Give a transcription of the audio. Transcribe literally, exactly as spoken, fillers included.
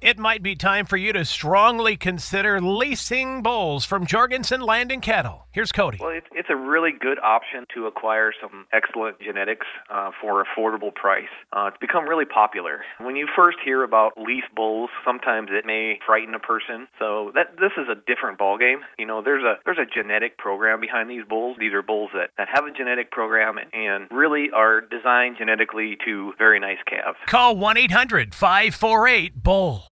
It might be time for you to strongly consider leasing bulls from Jorgensen Land and Cattle. Here's Cody. Well, it's, it's a really good option to acquire some excellent genetics uh, for an affordable price. Uh, it's become really popular. When you first hear about lease bulls, sometimes it may frighten a person. So that this is a different ballgame. You know, there's a there's a genetic program behind these bulls. These are bulls that, that have a genetic program and really are designed genetically to very nice calves. Call one eight hundred five four eight bull.